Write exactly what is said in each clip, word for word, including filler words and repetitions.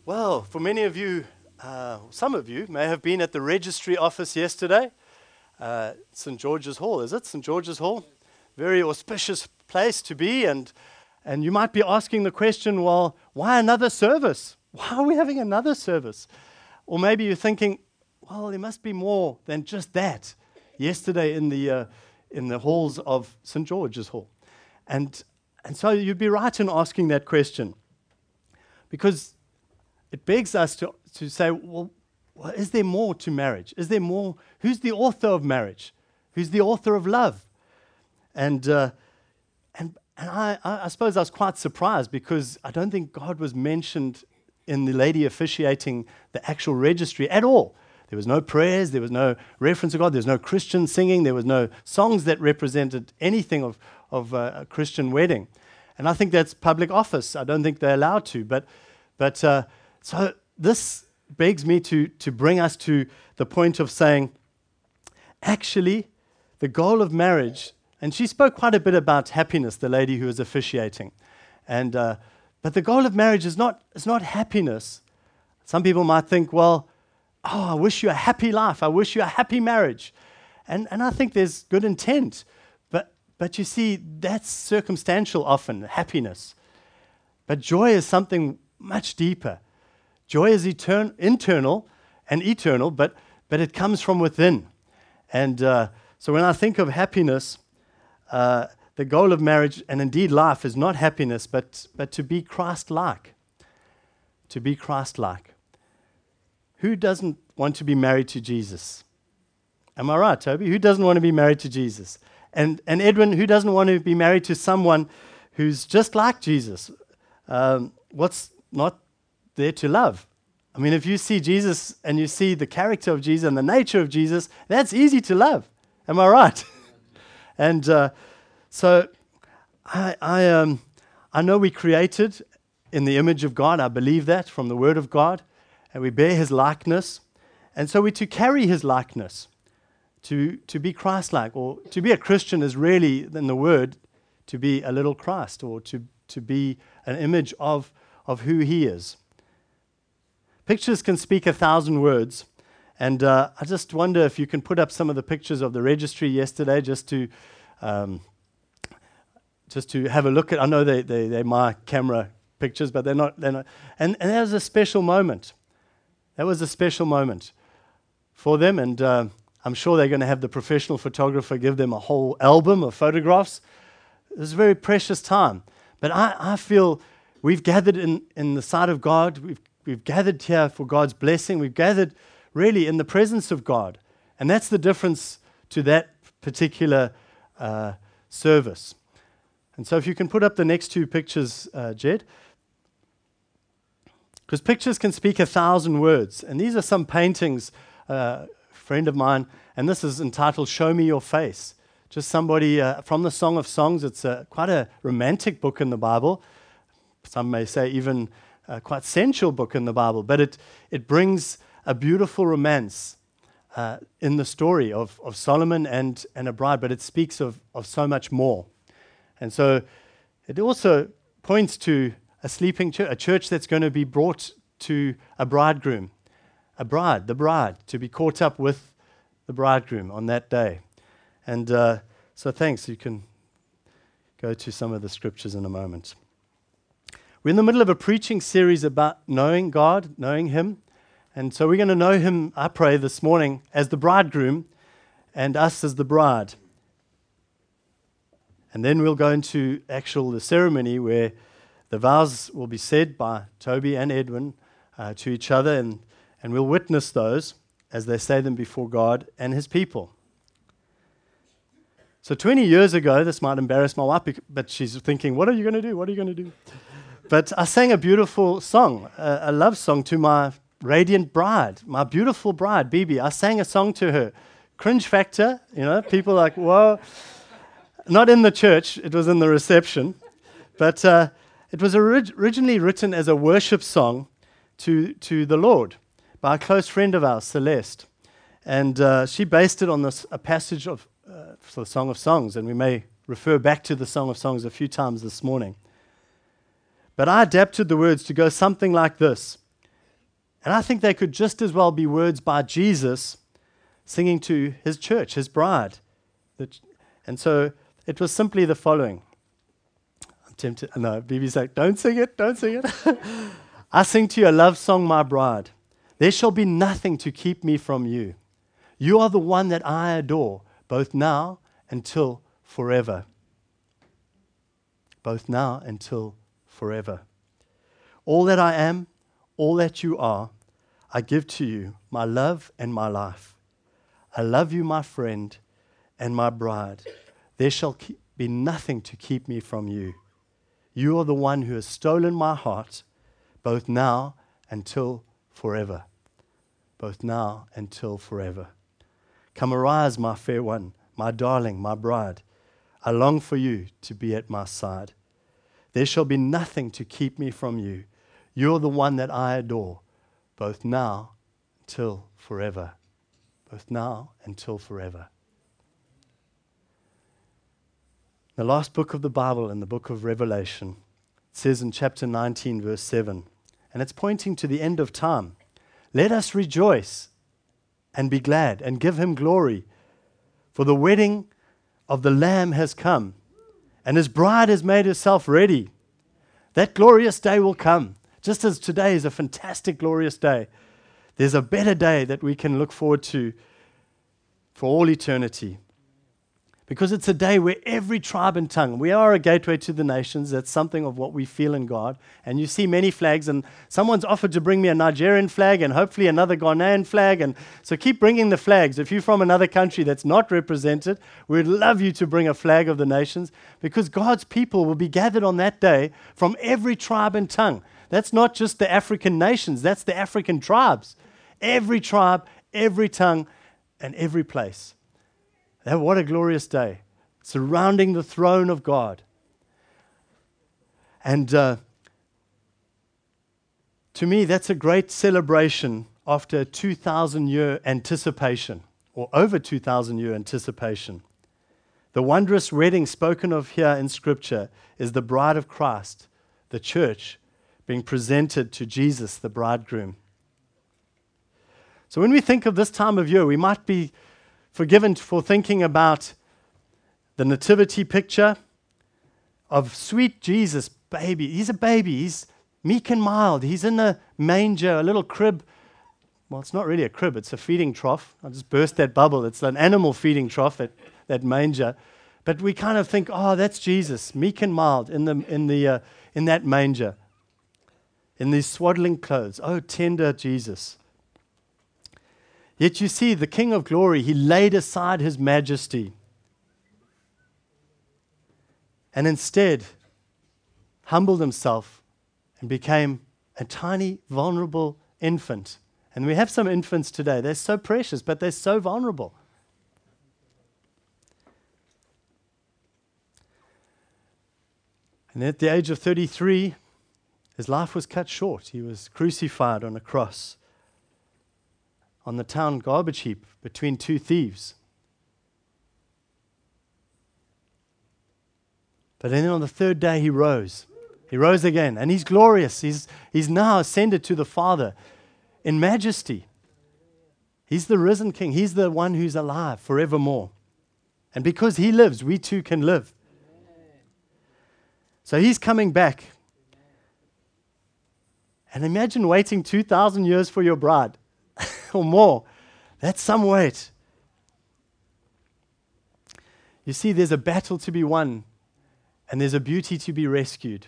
Well, for many of you, uh, some of you may have been at the registry office yesterday. Uh, Saint George's Hall, is it? Saint George's Hall? Very auspicious place to be. And, and you might be asking the question, well, why another service? Why are we having another service? Or maybe you're thinking, well, there must be more than just that. Yesterday in the, uh, in the halls of Saint George's Hall. And, and so you'd be right in asking that question. Because it begs us to, to say, well, well, is there more to marriage? Is there more? Who's the author of marriage? Who's the author of love? And uh, and and I, I suppose I was quite surprised because I don't think God was mentioned in the lady officiating the actual registry at all. There was no prayers, there was no reference to God, there was no Christian singing, there was no songs that represented anything of, of uh, a Christian wedding. And I think that's public office. I don't think they're allowed to. But but uh, so this begs me to, to bring us to the point of saying, actually, the goal of marriage, and she spoke quite a bit about happiness, the lady who was officiating. And uh, but the goal of marriage is not is not happiness. Some people might think, well, oh, I wish you a happy life. I wish you a happy marriage. And and I think there's good intent. But but you see, that's circumstantial often, happiness. But joy is something much deeper. Joy is etern- internal and eternal, but, but it comes from within. And uh, so when I think of happiness, uh, the goal of marriage, and indeed life, is not happiness, but, but to be Christ-like. To be Christ-like. Who doesn't want to be married to Jesus? Am I right, Toby? Who doesn't want to be married to Jesus? And, and Edwin, who doesn't want to be married to someone who's just like Jesus? Um, what's not there to love? I mean, if you see Jesus and you see the character of Jesus and the nature of Jesus, that's easy to love. Am I right? and uh, so I, I, um, I know we created in the image of God. I believe that from the Word of God. And we bear His likeness. And so we're to carry His likeness, to, to be Christ-like. Or to be a Christian is really, in the Word, to be a little Christ, or to, to be an image of, of who He is. Pictures can speak a thousand words, and uh, I just wonder if you can put up some of the pictures of the registry yesterday, just to um, just to have a look at. I know they they they're my camera pictures, but they're not. They're not. And and that was a special moment. That was a special moment for them, and uh, I'm sure they're going to have the professional photographer give them a whole album of photographs. It was a very precious time, but I I feel we've gathered in in the sight of God. We've We've gathered here for God's blessing. We've gathered really in the presence of God. And that's the difference to that particular uh, service. And so if you can put up the next two pictures, uh, Jed. Because pictures can speak a thousand words. And these are some paintings, uh, a friend of mine, and this is entitled Show Me Your Face. Just somebody uh, from the Song of Songs. It's a, quite a romantic book in the Bible. Some may say even a quite sensual book in the Bible, but it, it brings a beautiful romance uh, in the story of, of Solomon and, and a bride, but it speaks of, of so much more. And so it also points to a sleeping church, a church that's going to be brought to a bridegroom, a bride, the bride, to be caught up with the bridegroom on that day. And uh, so thanks. You can go to some of the scriptures in a moment. We're in the middle of a preaching series about knowing God, knowing Him. And so we're going to know Him, I pray, this morning as the bridegroom and us as the bride. And then we'll go into actual the ceremony where the vows will be said by Toby and Edwin uh, to each other, and, and we'll witness those as they say them before God and His people. So twenty years ago, this might embarrass my wife, but she's thinking, what are you going to do? What are you going to do? But I sang a beautiful song, a, a love song to my radiant bride, my beautiful bride, Bibi. I sang a song to her. Cringe factor, you know, people like, whoa. Not in the church, it was in the reception. But uh, it was orig- originally written as a worship song to, to the Lord by a close friend of ours, Celeste. And uh, she based it on this, a passage of uh, the Song of Songs, and we may refer back to the Song of Songs a few times this morning. But I adapted the words to go something like this. And I think they could just as well be words by Jesus singing to his church, his bride. And so it was simply the following. I'm tempted. No, B B's like, don't sing it, don't sing it. I sing to you a love song, my bride. There shall be nothing to keep me from you. You are the one that I adore, both now until forever. Both now until forever. All that I am, all that you are, I give to you, my love and my life. I love you, my friend, and my bride. There shall keep, be nothing to keep me from you. You are the one who has stolen my heart, both now until forever. Both now until forever. Come arise, my fair one, my darling, my bride. I long for you to be at my side. There shall be nothing to keep me from you. You're the one that I adore, both now until forever. Both now until forever. The last book of the Bible, in the book of Revelation, it says in chapter nineteen, verse seven, and it's pointing to the end of time. Let us rejoice and be glad and give him glory, for the wedding of the Lamb has come, and his bride has made herself ready. That glorious day will come. Just as today is a fantastic, glorious day, there's a better day that we can look forward to for all eternity. Because it's a day where every tribe and tongue, we are a gateway to the nations. That's something of what we feel in God. And you see many flags, and someone's offered to bring me a Nigerian flag and hopefully another Ghanaian flag. And so keep bringing the flags. If you're from another country that's not represented, we'd love you to bring a flag of the nations, because God's people will be gathered on that day from every tribe and tongue. That's not just the African nations, that's the African tribes. Every tribe, every tongue, and every place. What a glorious day, surrounding the throne of God. And uh, to me, that's a great celebration after a two thousand year anticipation, or over two thousand year anticipation. The wondrous wedding spoken of here in Scripture is the bride of Christ, the church, being presented to Jesus, the bridegroom. So when we think of this time of year, we might be forgiven for thinking about the nativity picture of sweet Jesus, baby. He's a baby. He's meek and mild. He's in a manger, a little crib. Well, it's not really a crib. It's a feeding trough. I just burst that bubble. It's an animal feeding trough, that, that manger. But we kind of think, oh, that's Jesus, meek and mild in the in the uh, in that manger, in these swaddling clothes. Oh, tender Jesus. Yet you see, the King of Glory, he laid aside his majesty and instead humbled himself and became a tiny, vulnerable infant. And we have some infants today. They're so precious, but they're so vulnerable. And at the age of thirty-three, his life was cut short. He was crucified on a cross on the town garbage heap between two thieves. But then on the third day he rose. He rose again, and he's glorious. He's, he's now ascended to the Father in majesty. He's the risen King. He's the one who's alive forevermore. And because he lives, we too can live. So he's coming back. And imagine waiting two thousand years for your bride. Or more. That's some wait. You see, there's a battle to be won, and there's a beauty to be rescued.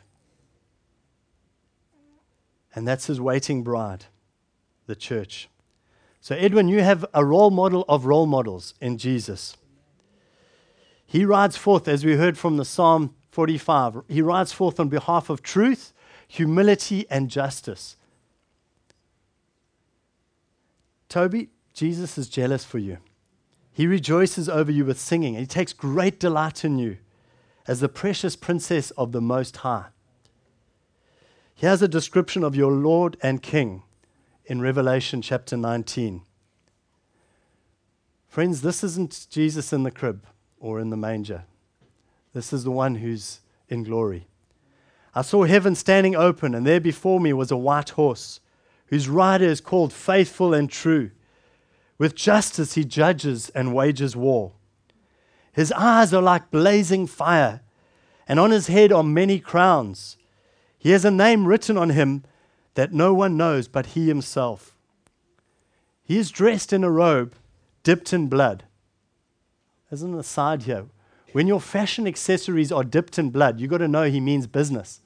And that's his waiting bride, the church. So, Edwin, you have a role model of role models in Jesus. He rides forth, as we heard from the Psalm forty-five, he rides forth on behalf of truth, humility, and justice. Toby, Jesus is jealous for you. He rejoices over you with singing. He takes great delight in you as the precious princess of the Most High. Here's a description of your Lord and King in Revelation chapter nineteen. Friends, this isn't Jesus in the crib or in the manger. This is the one who's in glory. I saw heaven standing open, and there before me was a white horse, whose rider is called Faithful and True. With justice he judges and wages war. His eyes are like blazing fire, and on his head are many crowns. He has a name written on him that no one knows but he himself. He is dressed in a robe dipped in blood. As an aside here, when your fashion accessories are dipped in blood, you've got to know he means business.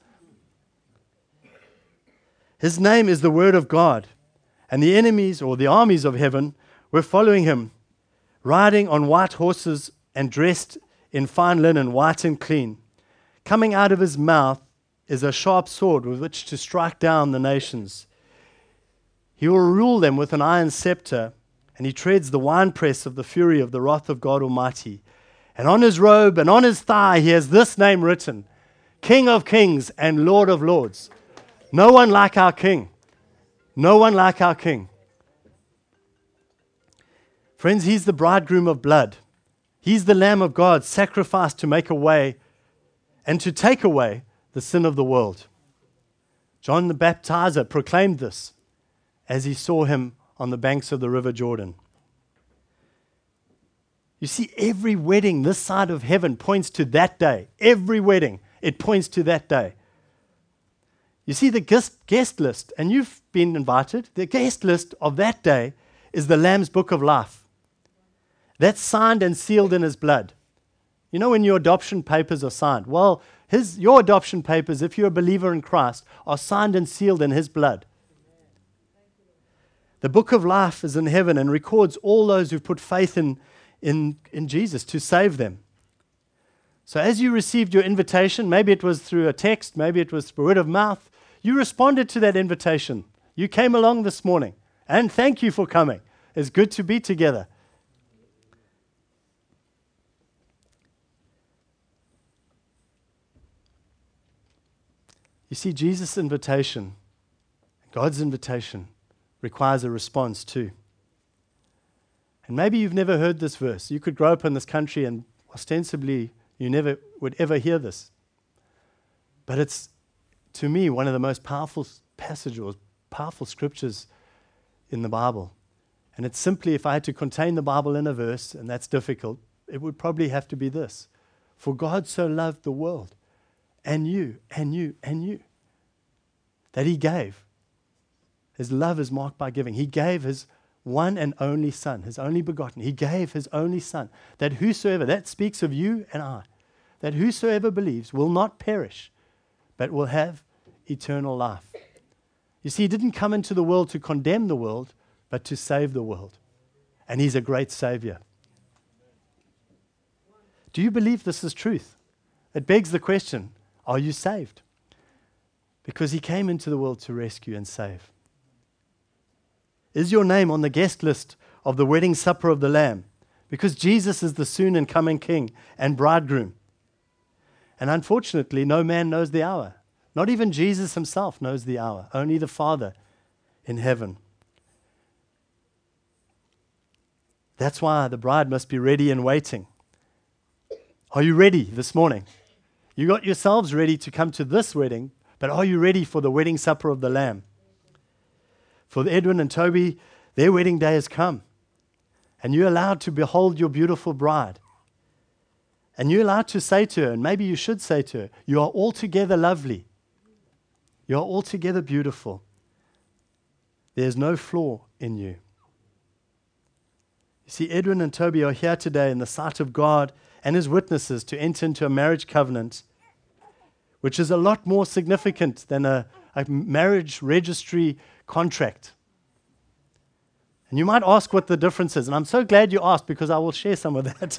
His name is the Word of God, and the enemies or the armies of heaven were following him, riding on white horses and dressed in fine linen, white and clean. Coming out of his mouth is a sharp sword with which to strike down the nations. He will rule them with an iron scepter, and he treads the winepress of the fury of the wrath of God Almighty. And on his robe and on his thigh he has this name written, King of Kings and Lord of Lords. No one like our King. No one like our King. Friends, he's the bridegroom of blood. He's the Lamb of God, sacrificed to make a way and to take away the sin of the world. John the Baptizer proclaimed this as he saw him on the banks of the river Jordan. You see, every wedding this side of heaven points to that day. Every wedding, it points to that day. You see, the guest, guest list, and you've been invited, the guest list of that day is the Lamb's Book of Life. That's signed and sealed in his blood. You know when your adoption papers are signed? Well, his, your adoption papers, if you're a believer in Christ, are signed and sealed in his blood. The Book of Life is in heaven and records all those who've put faith in, in, in Jesus to save them. So as you received your invitation, maybe it was through a text, maybe it was word of mouth, you responded to that invitation. You came along this morning, and thank you for coming. It's good to be together. You see, Jesus' invitation, God's invitation, requires a response too. And maybe you've never heard this verse. You could grow up in this country and ostensibly you never would ever hear this. But it's, to me, one of the most powerful passages, powerful scriptures in the Bible. And it's simply, if I had to contain the Bible in a verse, and that's difficult, it would probably have to be this. For God so loved the world, and you, and you, and you, that he gave. His love is marked by giving. He gave his one and only Son, his only begotten. He gave his only Son, that whosoever, that speaks of you and I, that whosoever believes will not perish, but will have eternal life. You see, he didn't come into the world to condemn the world, but to save the world. And he's a great Savior. Do you believe this is truth? It begs the question, are you saved? Because he came into the world to rescue and save. Is your name on the guest list of the wedding supper of the Lamb? Because Jesus is the soon and coming King and bridegroom. And unfortunately, no man knows the hour. Not even Jesus himself knows the hour. Only the Father in heaven. That's why the bride must be ready and waiting. Are you ready this morning? You got yourselves ready to come to this wedding, but are you ready for the wedding supper of the Lamb? For Edwin and Toby, their wedding day has come. And you're allowed to behold your beautiful bride. And you're allowed to say to her, and maybe you should say to her, you are altogether lovely. You are altogether beautiful. There's no flaw in you. You see, Edwin and Toby are here today in the sight of God and his witnesses to enter into a marriage covenant, which is a lot more significant than a, a marriage registry contract. And you might ask what the difference is, and I'm so glad you asked because I will share some of that.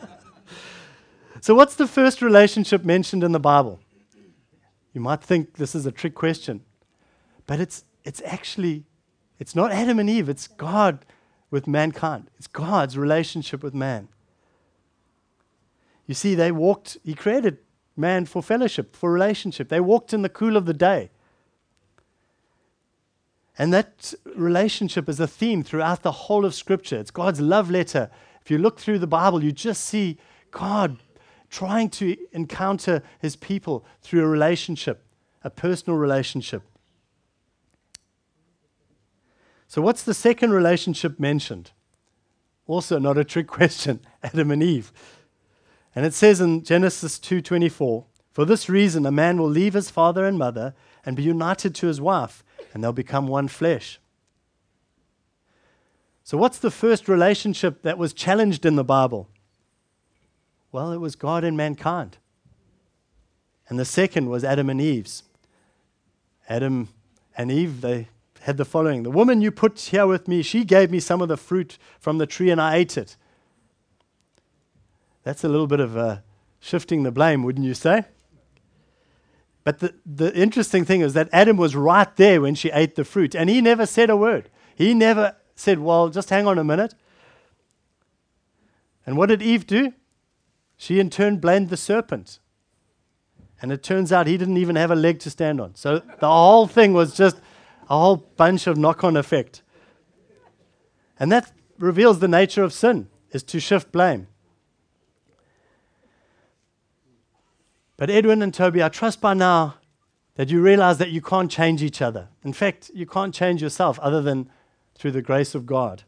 So what's the first relationship mentioned in the Bible? You might think this is a trick question, but it's it's actually, it's not Adam and Eve, it's God with mankind. It's God's relationship with man. You see, they walked, he created man for fellowship, for relationship. They walked in the cool of the day. And that relationship is a theme throughout the whole of Scripture. It's God's love letter. If you look through the Bible, you just see God trying to encounter his people through a relationship, a personal relationship. So what's the second relationship mentioned? Also not a trick question, Adam and Eve. And it says in Genesis two twenty-four, for this reason a man will leave his father and mother and be united to his wife, and they'll become one flesh. So what's the first relationship that was challenged in the Bible? Well, it was God and mankind. And the second was Adam and Eve's. Adam and Eve, they had the following. The woman you put here with me, she gave me some of the fruit from the tree and I ate it. That's a little bit of uh, shifting the blame, wouldn't you say? But the, the interesting thing is that Adam was right there when she ate the fruit, and he never said a word. He never said, well, just hang on a minute. And what did Eve do? She in turn blamed the serpent. And it turns out he didn't even have a leg to stand on. So the whole thing was just a whole bunch of knock-on effect. And that reveals the nature of sin, is to shift blame. But Edwin and Toby, I trust by now that you realize that you can't change each other. In fact, you can't change yourself other than through the grace of God.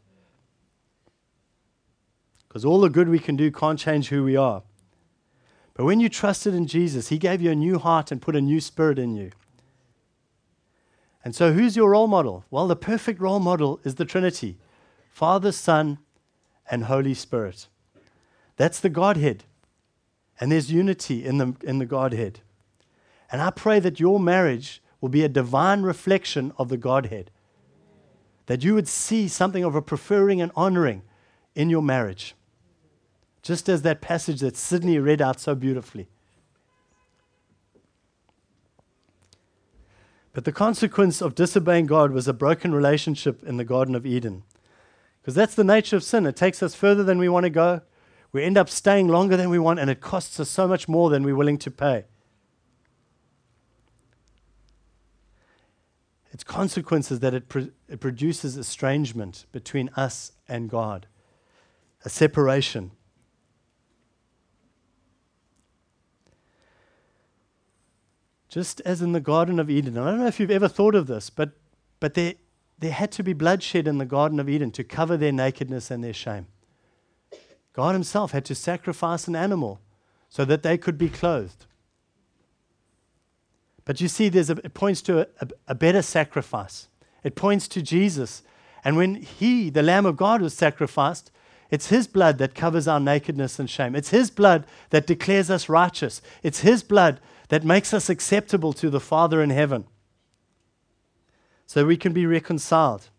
Because all the good we can do can't change who we are. But when you trusted in Jesus, He gave you a new heart and put a new spirit in you. And so who's your role model? Well, the perfect role model is the Trinity. Father, Son, and Holy Spirit. That's the Godhead. And there's unity in the, in the Godhead. And I pray that your marriage will be a divine reflection of the Godhead. That you would see something of a preferring and honoring in your marriage. Just as that passage that Sydney read out so beautifully. But the consequence of disobeying God was a broken relationship in the Garden of Eden. Because that's the nature of sin. It takes us further than we want to go. We end up staying longer than we want, and it costs us so much more than we're willing to pay. Its consequence is that it, pro- it produces estrangement between us and God, a separation. Just as in the Garden of Eden. I don't know if you've ever thought of this, but, but there, there had to be bloodshed in the Garden of Eden to cover their nakedness and their shame. God Himself had to sacrifice an animal so that they could be clothed. But you see, there's a, it points to a, a, a better sacrifice. It points to Jesus. And when He, the Lamb of God, was sacrificed, it's His blood that covers our nakedness and shame. It's His blood that declares us righteous. It's His blood that makes us acceptable to the Father in heaven. So we can be reconciled.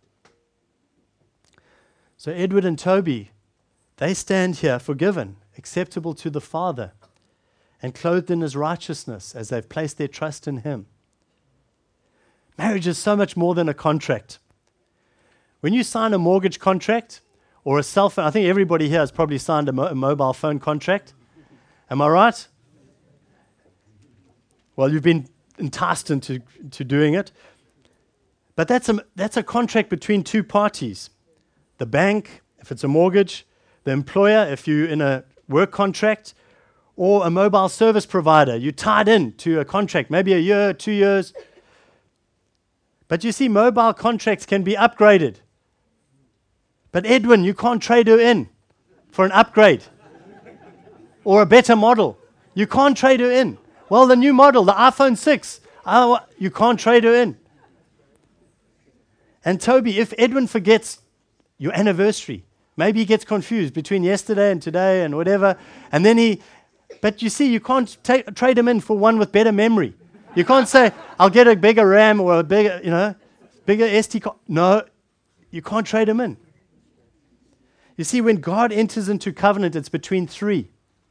So Edward and Toby, they stand here forgiven, acceptable to the Father, and clothed in His righteousness as they've placed their trust in Him. Marriage is so much more than a contract. When you sign a mortgage contract or a cell phone, I think everybody here has probably signed a, mo- a mobile phone contract. Am I right? Well, you've been enticed into to doing it. But that's a, that's a contract between two parties. The bank, if it's a mortgage, the employer, if you're in a work contract, or a mobile service provider. You're tied in to a contract, maybe a year, two years. But you see, mobile contracts can be upgraded. But Edwin, you can't trade her in for an upgrade or a better model. You can't trade her in. Well, the new model, the iPhone six, uh, you can't trade her in. And Toby, if Edwin forgets your anniversary, maybe he gets confused between yesterday and today and whatever, and then he, but you see, you can't ta- trade him in for one with better memory. You can't say, I'll get a bigger RAM or a bigger, you know, bigger S D card. No, you can't trade him in. You see, when God enters into covenant, it's between three.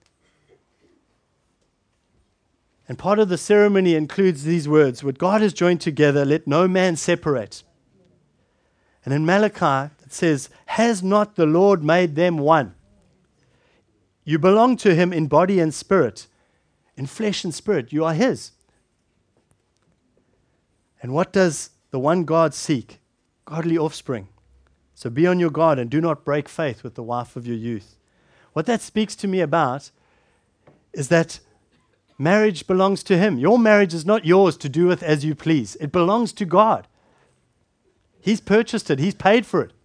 And part of the ceremony includes these words, what God has joined together, let no man separate. And in Malachi, it says, has not the Lord made them one? You belong to Him in body and spirit, in flesh and spirit. You are His. And what does the one God seek? Godly offspring. So be on your guard and do not break faith with the wife of your youth. What that speaks to me about is that marriage belongs to Him. Your marriage is not yours to do with as you please. It belongs to God. He's purchased it. He's paid for it.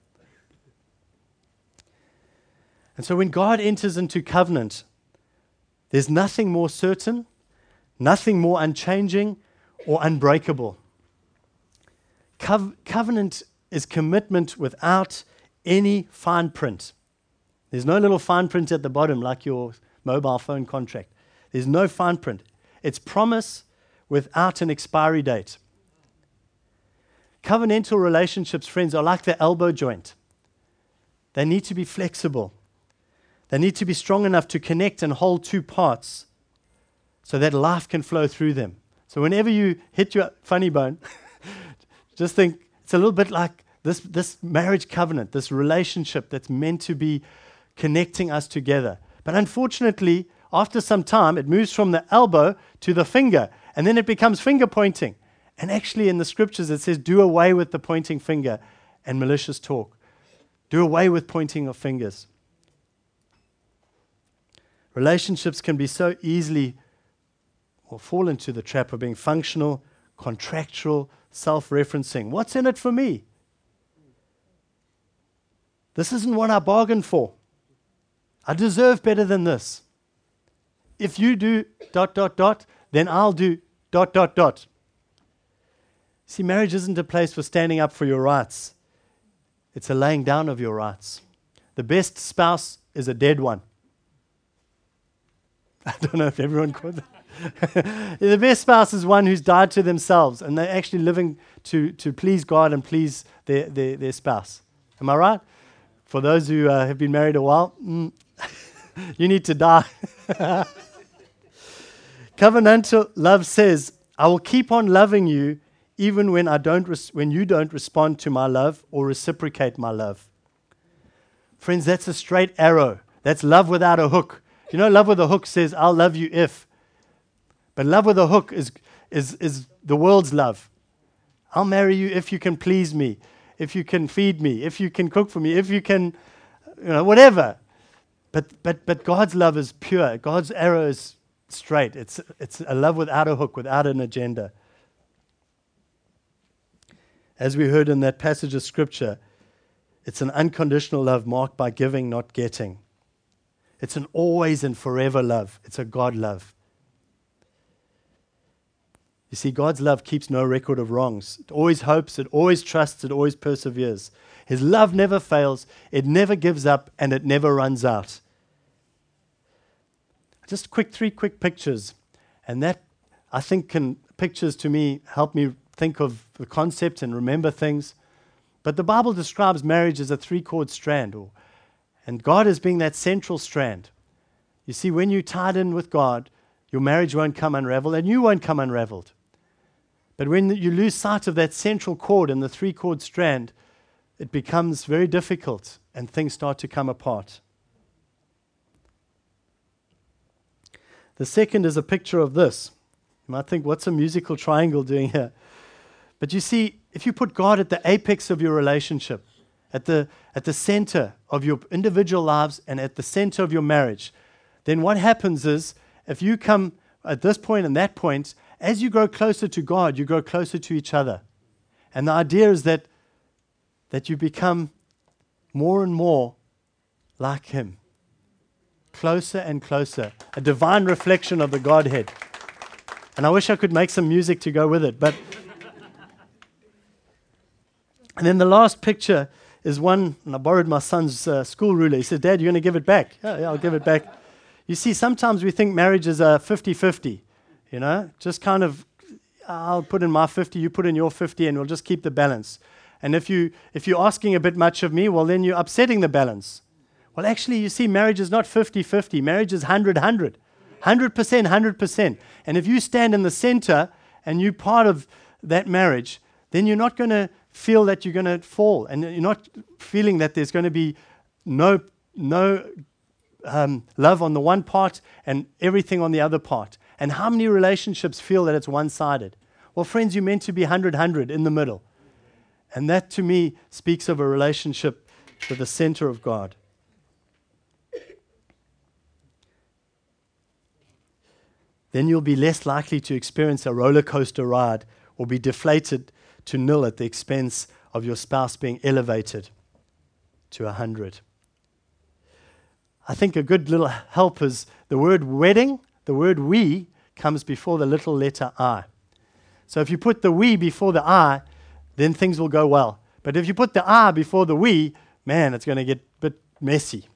And so when God enters into covenant, there's nothing more certain, nothing more unchanging or unbreakable. Co- covenant is commitment without any fine print. There's no little fine print at the bottom like your mobile phone contract. There's no fine print. It's promise without an expiry date. Covenantal relationships, friends, are like the elbow joint. They need to be flexible. They need to be strong enough to connect and hold two parts so that life can flow through them. So whenever you hit your funny bone, just think it's a little bit like this, this marriage covenant, this relationship that's meant to be connecting us together. But unfortunately, after some time, it moves from the elbow to the finger, and then it becomes finger pointing. And actually in the scriptures it says, do away with the pointing finger and malicious talk. Do away with pointing of fingers. Relationships can be so easily or fall into the trap of being functional, contractual, self-referencing. What's in it for me? This isn't what I bargained for. I deserve better than this. If you do dot, dot, dot, then I'll do dot, dot, dot. See, marriage isn't a place for standing up for your rights. It's a laying down of your rights. The best spouse is a dead one. I don't know if everyone caught that. The best spouse is one who's died to themselves and they're actually living to, to please God and please their, their, their spouse. Am I right? For those who uh, have been married a while, mm, you need to die. Covenantal love says, I will keep on loving you even when I don't res- when you don't respond to my love or reciprocate my love. Friends, that's a straight arrow. That's love without a hook. You know, love with a hook says, I'll love you if. But love with a hook is, is, is the world's love. I'll marry you if you can please me, if you can feed me, if you can cook for me, if you can, you know, whatever. But but but God's love is pure. God's arrow is straight. It's it's a love without a hook, without an agenda. As we heard in that passage of Scripture, it's an unconditional love marked by giving, not getting. It's an always and forever love. It's a God love. You see, God's love keeps no record of wrongs. It always hopes, it always trusts, it always perseveres. His love never fails, it never gives up, and it never runs out. Just quick, three quick pictures. And that, I think, can pictures to me help me think of the concept and remember things. But the Bible describes marriage as a three-chord strand, or, and God as being that central strand. You see, when you're tied in with God, your marriage won't come unraveled, and you won't come unraveled. But when you lose sight of that central cord and the three-chord strand, it becomes very difficult, and things start to come apart. The second is a picture of this. You might think, what's a musical triangle doing here? But you see, if you put God at the apex of your relationship, at the, at the center of your individual lives and at the center of your marriage, then what happens is, if you come at this point and that point, as you grow closer to God, you grow closer to each other. And the idea is that, that you become more and more like Him. Closer and closer. A divine reflection of the Godhead. And I wish I could make some music to go with it, but... And then the last picture is one, and I borrowed my son's uh, school ruler. He said, Dad, you're going to give it back? Yeah, yeah, I'll give it back. You see, sometimes we think marriage is a fifty-fifty, you know, just kind of, I'll put in my fifty, you put in your fifty, and we'll just keep the balance. And if, you, if you're asking a bit much of me, well, then you're upsetting the balance. Well, actually, you see, marriage is not fifty-fifty. Marriage is one hundred one hundred. one hundred percent, one hundred percent. And if you stand in the center and you're part of that marriage, then you're not going to feel that you're going to fall, and you're not feeling that there's going to be no no um, love on the one part and everything on the other part. And how many relationships feel that it's one-sided? Well, friends, you're meant to be one hundred one hundred in the middle. And that, to me, speaks of a relationship to the center of God. Then you'll be less likely to experience a roller coaster ride or be deflated to nil at the expense of your spouse being elevated to a hundred. I think a good little help is the word wedding, the word we, comes before the little letter I. So if you put the we before the I, then things will go well. But if you put the I before the we, man, it's going to get a bit messy.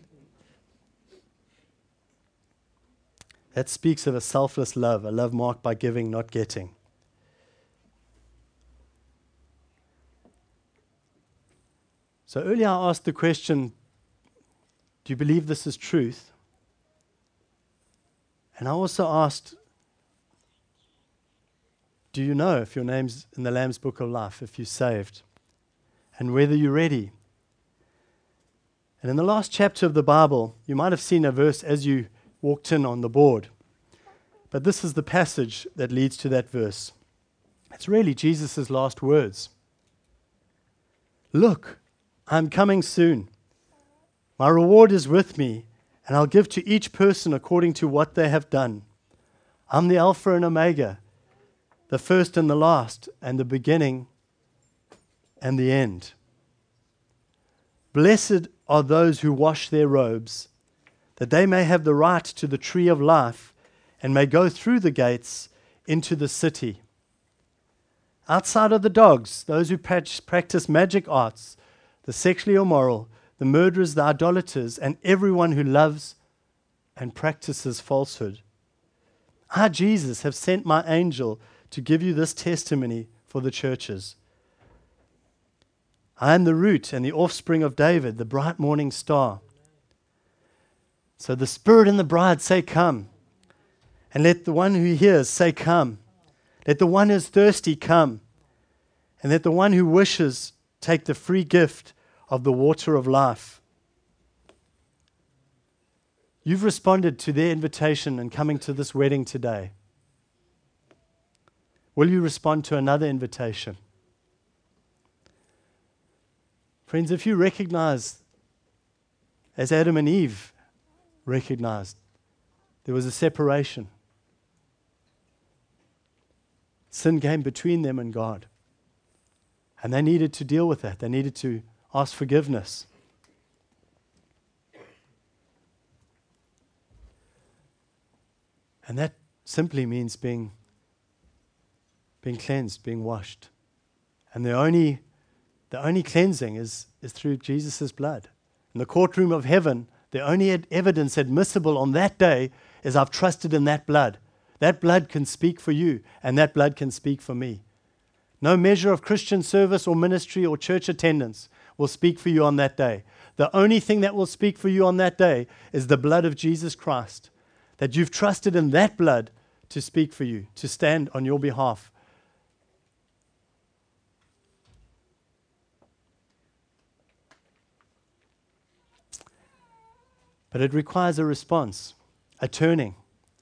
That speaks of a selfless love, a love marked by giving, not getting. So earlier I asked the question, do you believe this is truth? And I also asked, do you know if your name's in the Lamb's Book of Life, if you're saved, and whether you're ready? And in the last chapter of the Bible, you might have seen a verse as you walked in on the board. But this is the passage that leads to that verse. It's really Jesus' last words. Look, I'm coming soon. My reward is with me, and I'll give to each person according to what they have done. I'm the Alpha and Omega, the first and the last, and the beginning and the end. Blessed are those who wash their robes, that they may have the right to the tree of life and may go through the gates into the city. Outside are the dogs, those who practice magic arts, the sexually immoral, the murderers, the idolaters, and everyone who loves and practices falsehood. I, Jesus, have sent my angel to give you this testimony for the churches. I am the root and the offspring of David, the bright morning star. So the Spirit and the bride say, come. And let the one who hears say, come. Let the one who is thirsty come. And let the one who wishes take the free gift of the water of life. You've responded to their invitation and coming to this wedding today. Will you respond to another invitation? Friends, if you recognize, as Adam and Eve recognized, there was a separation. Sin came between them and God. And they needed to deal with that. They needed to ask forgiveness. And that simply means being, being cleansed, being washed. And the only, the only cleansing is, is through Jesus' blood. In the courtroom of heaven, the only ed- evidence admissible on that day is I've trusted in that blood. That blood can speak for you, and that blood can speak for me. No measure of Christian service or ministry or church attendance will speak for you on that day. The only thing that will speak for you on that day is the blood of Jesus Christ, that you've trusted in that blood to speak for you, to stand on your behalf. But it requires a response, a turning.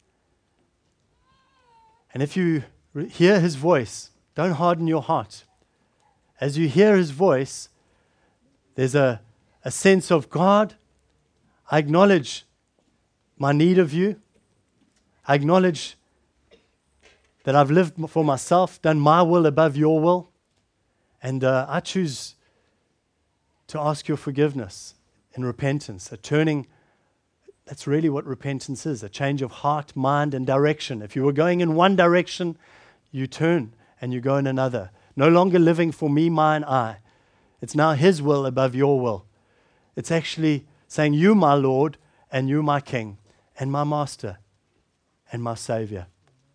And if you re- hear his voice, don't harden your heart. As you hear his voice, there's a, a sense of, God, I acknowledge my need of you. I acknowledge that I've lived for myself, done my will above your will. And uh, I choose to ask your forgiveness in repentance, a turning. That's really what repentance is, a change of heart, mind, and direction. If you were going in one direction, you turn and you go in another. No longer living for me, mine, I. It's now his will above your will. It's actually saying, you, my Lord, and you, my King, and my Master, and my Savior.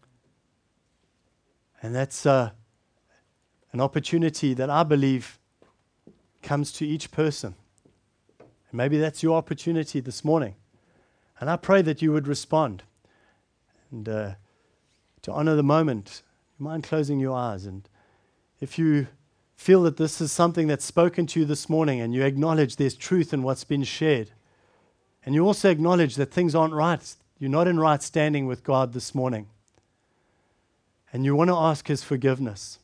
And that's uh, an opportunity that I believe comes to each person. And maybe that's your opportunity this morning. And I pray that you would respond. And uh, to honor the moment, you mind closing your eyes? And if you feel that this is something that's spoken to you this morning and you acknowledge there's truth in what's been shared, and you also acknowledge that things aren't right, you're not in right standing with God this morning, and you want to ask his forgiveness,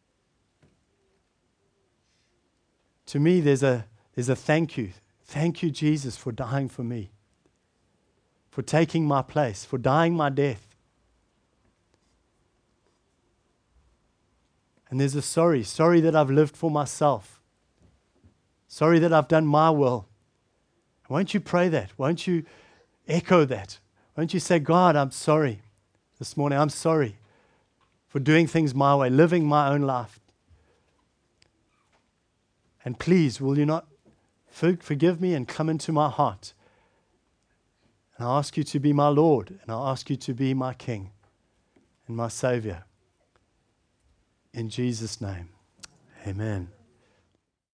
to me there's a, there's a thank you. Thank you, Jesus, for dying for me, for taking my place, for dying my death. And there's a sorry, sorry that I've lived for myself. Sorry that I've done my will. Won't you pray that? Won't you echo that? Won't you say, God, I'm sorry this morning. I'm sorry for doing things my way, living my own life. And please, will you not for- forgive me and come into my heart? And I ask you to be my Lord, and I ask you to be my King and my Savior. In Jesus' name, amen.